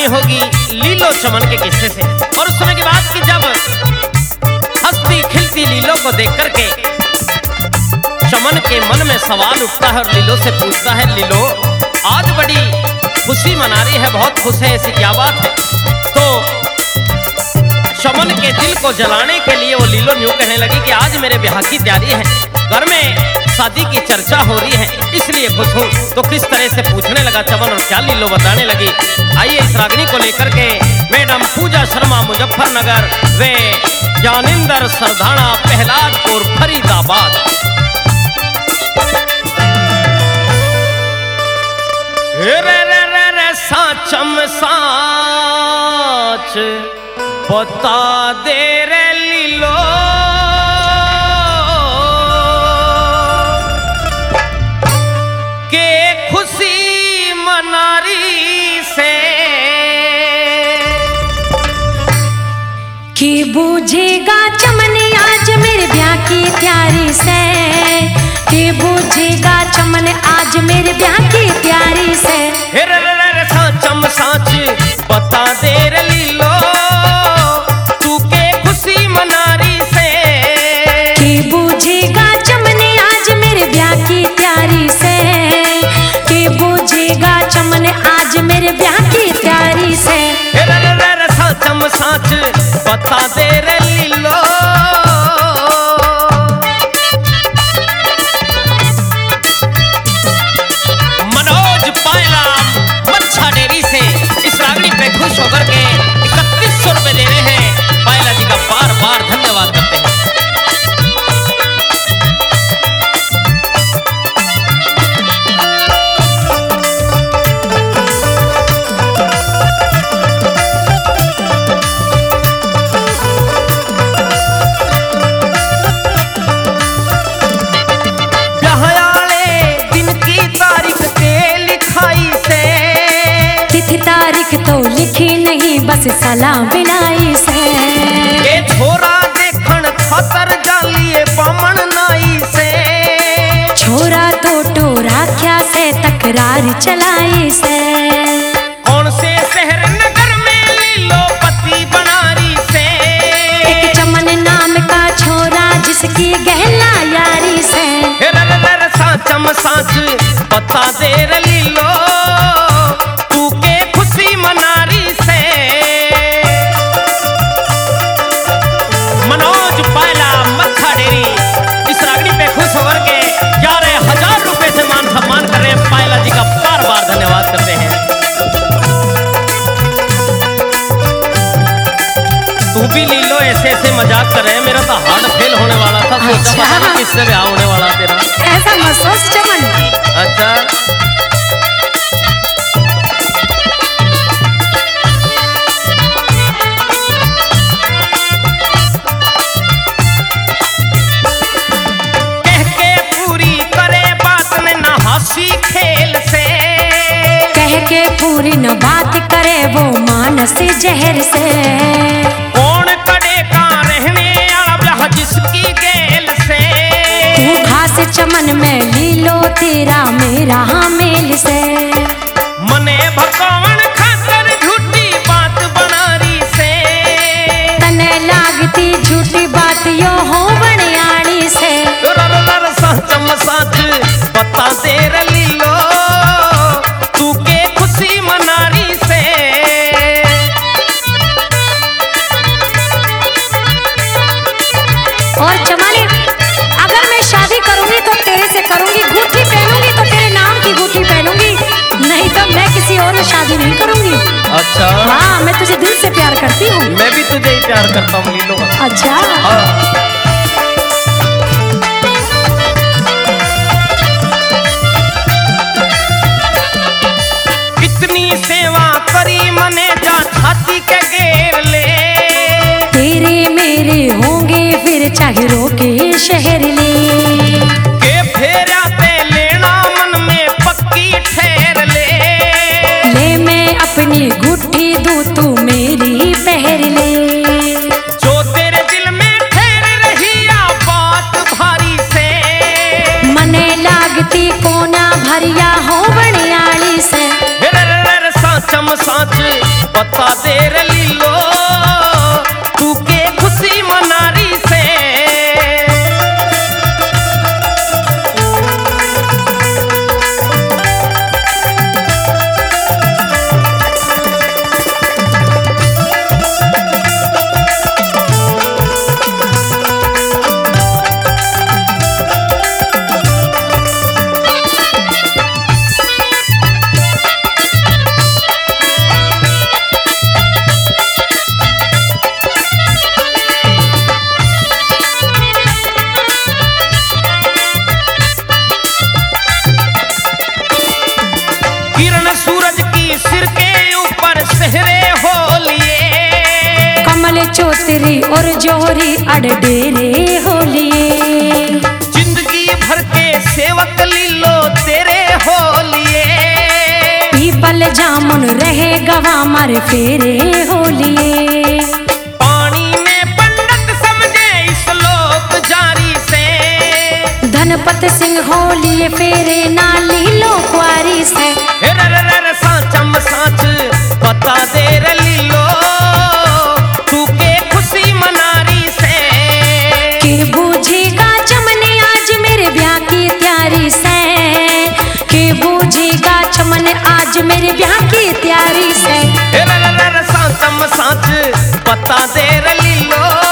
कहानी होगी लीलो चमन के किस्से से। और उस समय की बात की जब हंसती खिलती लीलो को देख करके चमन के मन में सवाल उठता है और लीलो से पूछता है, लीलो आज बड़ी खुशी मना रही है, बहुत खुश है, ऐसी क्या बात है? तो चमन के दिल को जलाने के लिए वो लीलो यूं कहने लगी कि आज मेरे ब्याह की तैयारी है, घर में शादी की चर्चा हो रही है, इसलिए खुश हूँ। तो किस तरह से पूछने लगा चमन और क्या लीलो बताने लगी, आइए इस रागनी को लेकर के मैडम पूजा शर्मा मुजफ्फरनगर, वे ज्ञानेंद्र सरधाना प्रहलादपुर फरीदाबाद। रे रे रे रे साचम साच बता दे रे लीलो, के खुशी मनारी से कि बूझेगा चमन आज मेरे ब्याह की तैयारी से, कि बूझेगा चमन आज मेरे ब्याह की तैयारी से। साचम साच बता दे रे लीलो, तू के खुशी मनारी से, कि बूझेगा चमन आज मेरे ब्याह की तैयारी से, कि बूझेगा चमन आज मेरे ब्याह की तैयारी से। साचम साच बता दे रे लीलो। मनोज पायला मच्छा डेरी से इस रागनी पे खुश होकर के 3100 रुपए दे रहे हैं, पायला जी का बार बार धन्यवाद करते हैं। तारीख तो लिखी नहीं बस सलाह बिनाई से, ये छोरा देखन खातर जालिए बामण नाई से, छोरा तो टोरा क्या से तकरार चलाई से। कौन से शहर नगर में लीलो पति बनारी से, एक चमन नाम का छोरा जिसकी गहना यारी से। साचम साच बता दे रे लीलो, मनोज पायला मच्छा डेरी इस रागनी पे खुश होकर के 11,000 रुपए से मान सम्मान कर रहे हैं, पायला जी का बार बार धन्यवाद करते हैं। तू भी लीलो ऐसे ऐसे मजाक कर रहे हैं, मेरा तो हार्ट फेल होने वाला था, सोचा किससे ब्याह होने वाला तेरा। ऐसा मत सोच चमन। अच्छा खेल से, कह के पूरी न बात करे वो मानस जहर से। कौन करे का रहने आला जिसकी गेल से, तू खास चमन में लीलो तेरा मेरा मेल से। मने भगवान खातर झूठी बात बनारी से, तने लागती झूठी बात यो हो बनियाणी से। साचम साच बता दे रे लीलो, तू के खुशी मनारी से। और चमाली अगर मैं शादी करूंगी तो तेरे से करूंगी, अंगूठी पहनूंगी तो तेरे नाम की अंगूठी पहनूंगी, नहीं तो मैं किसी और से शादी नहीं करूंगी। अच्छा हाँ, मैं तुझे दिल से प्यार करती हूँ। मैं भी तुझे ही प्यार करता हूँ लीलो। अच्छा हाँ। सेवा करी मने जा छाती के घेर ले, तेरे मेरे होंगे फिर चाहे रोके शहर ले, के फेरा ते लेना मन में पक्की ठहर ले, ले मैं अपनी गुट्ठी दूं तू मेरी पहर ले। जो तेरे दिल में ठहर रही आ बात भारी से, मने लागती कोना भरिया हो बनियाली से। साचम साच पता दे रही लो तू के खुशी मनारी से। किरण सूरज की सिर के ऊपर सेहरे हो लिए, कमल चौतरी और जोहरी अड़डेरे हो लिए, जिंदगी भर के सेवक लीलो तेरे हो लिए, पीपल जामुन रहे गवा मारे फेरे हो लिए, पानी में पंडित समझे इस लोक जारी से, धनपत सिंह हो लिए फेरे नाली लो कुआरी से। साचम साच पता दे रही लो तू के खुशी मनारी से। के बूझेगा चमने आज मेरे ब्याह की तैयारी से, के बूझेगा चमने आज मेरे ब्याह की तैयारी से। साचम साच पता दे रही लो